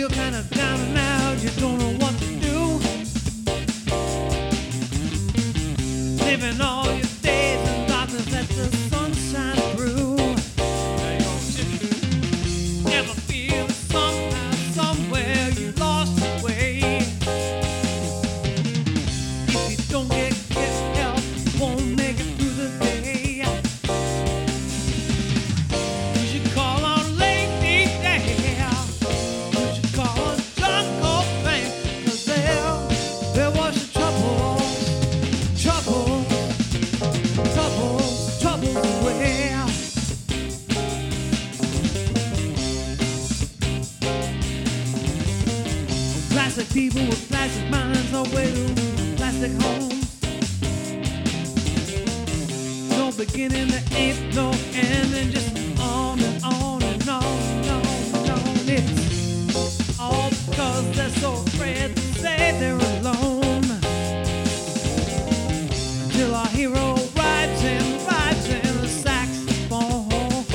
feel kind of down and out, you don't know what to do. Living all your days in darkness, let the sun shine through. Never feel somehow, somewhere you lost your way. If you don't get help, you won't make it through the day. You should call on Lady Day. You should call on John Coltrane. 'Cause there was the trouble away. Plastic people with plastic minds are way to plastic homes. No beginning, there ain't no ending, just on and on and on and on and on. It's all because they're so afraid to say they're alone. Until our hero rides in the saxophone.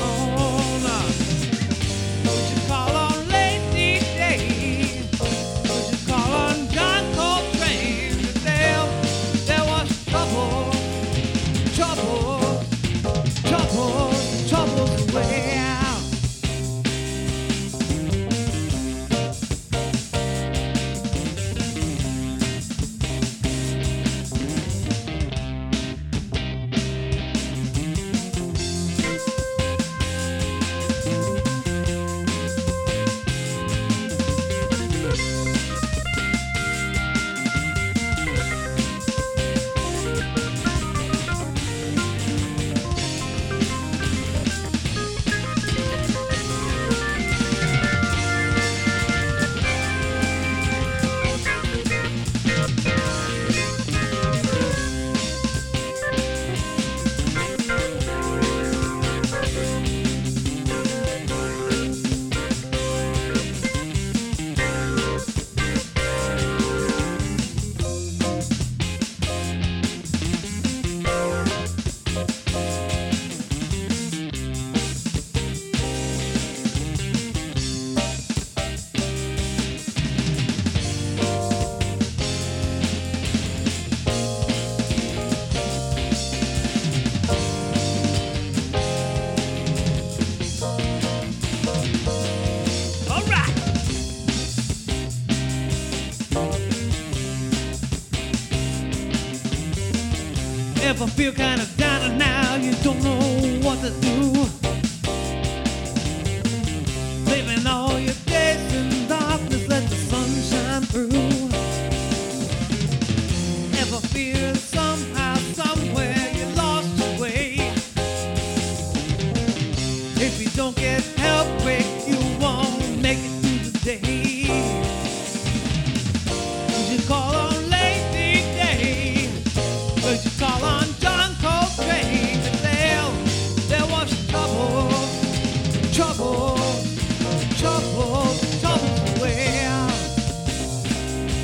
Would you call on Lady Day? Would you call on John Coltrane? There was trouble's way out. Ever feel kind of down and now you don't know what to do? Living all your days in darkness, let the sun shine through. Ever feel somehow, somewhere you lost your way? If you don't get help quick, you won't make it through the day. Would you call on Lady Day? Would you call on John Coltrane? There was trouble's way out.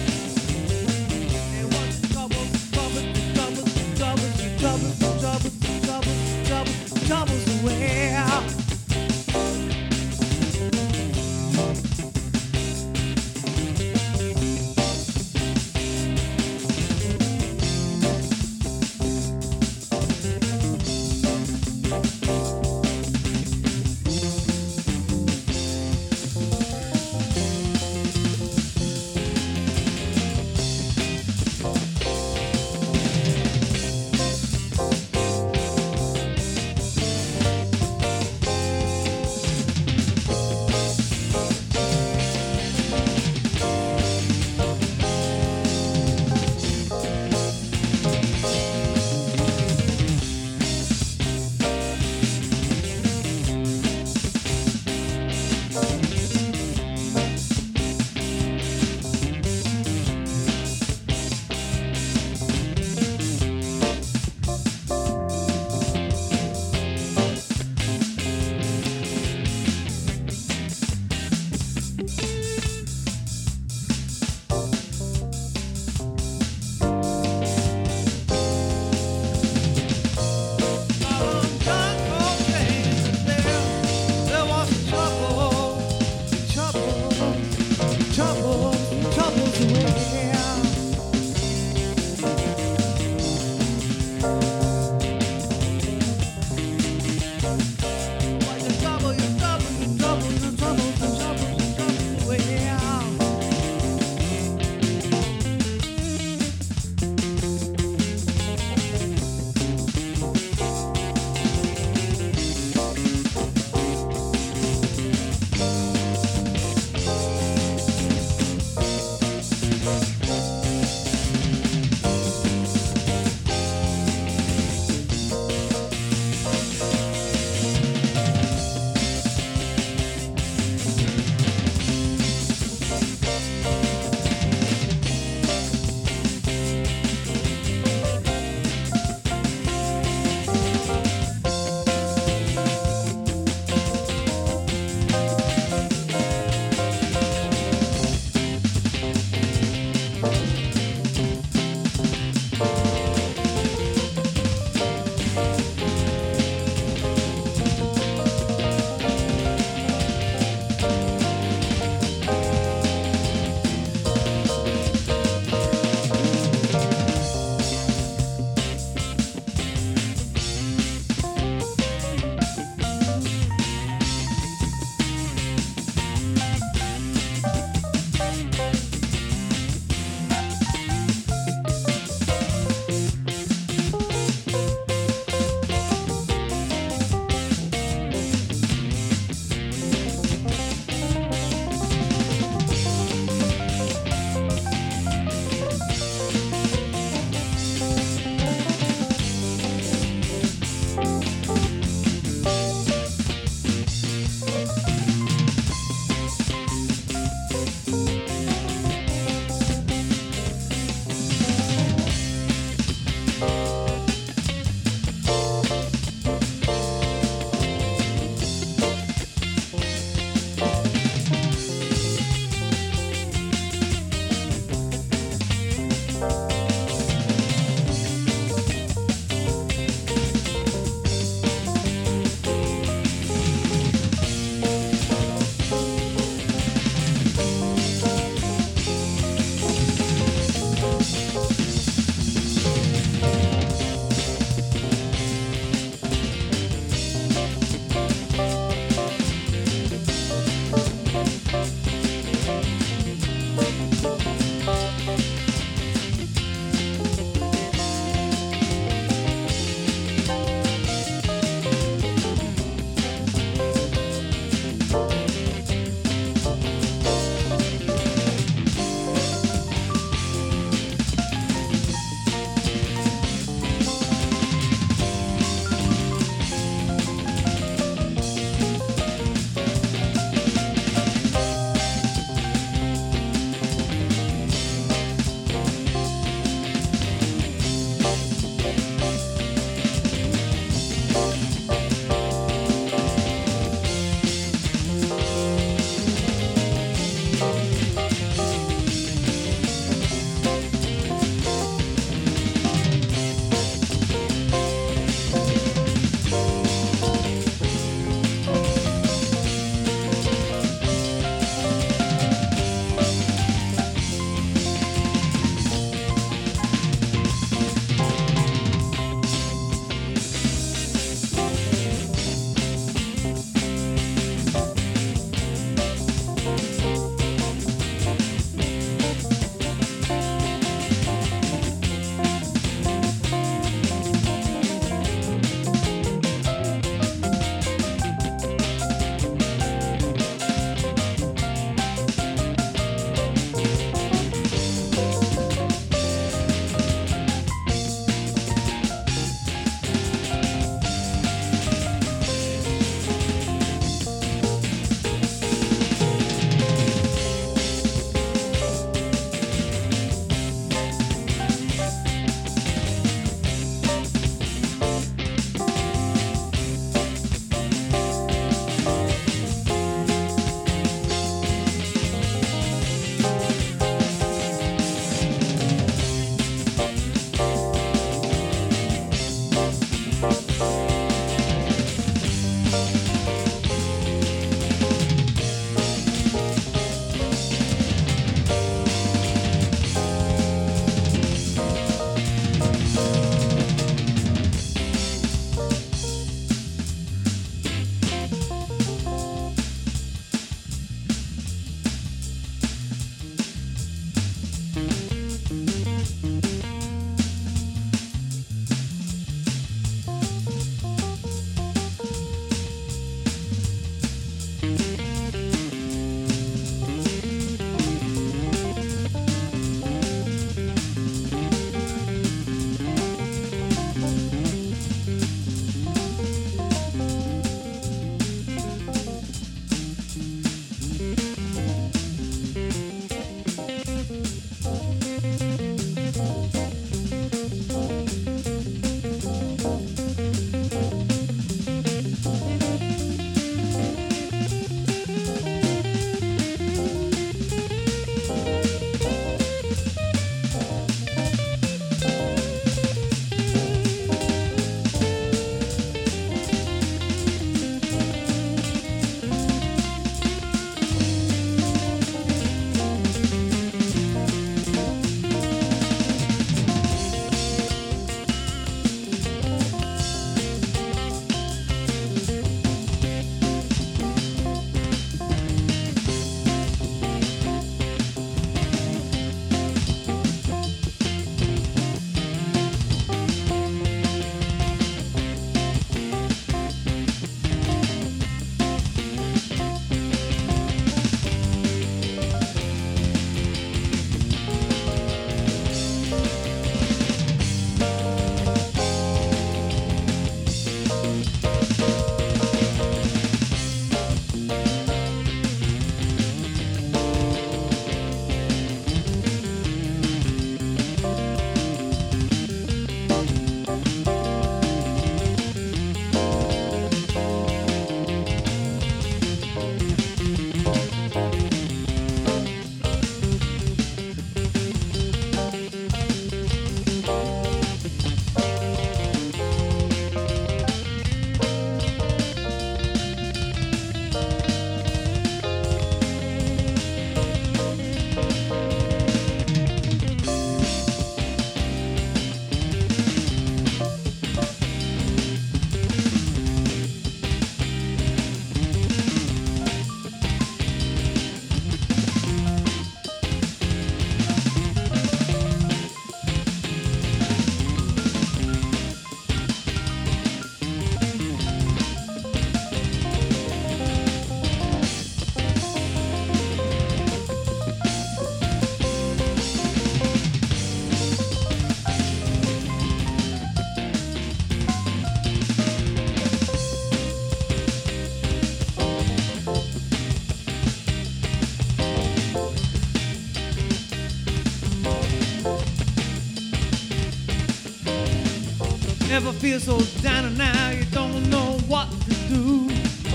Ever feel so down and now you don't know what to do?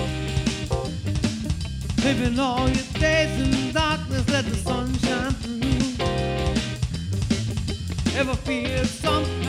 Living all your days in darkness, let the sun shine through. Ever feel something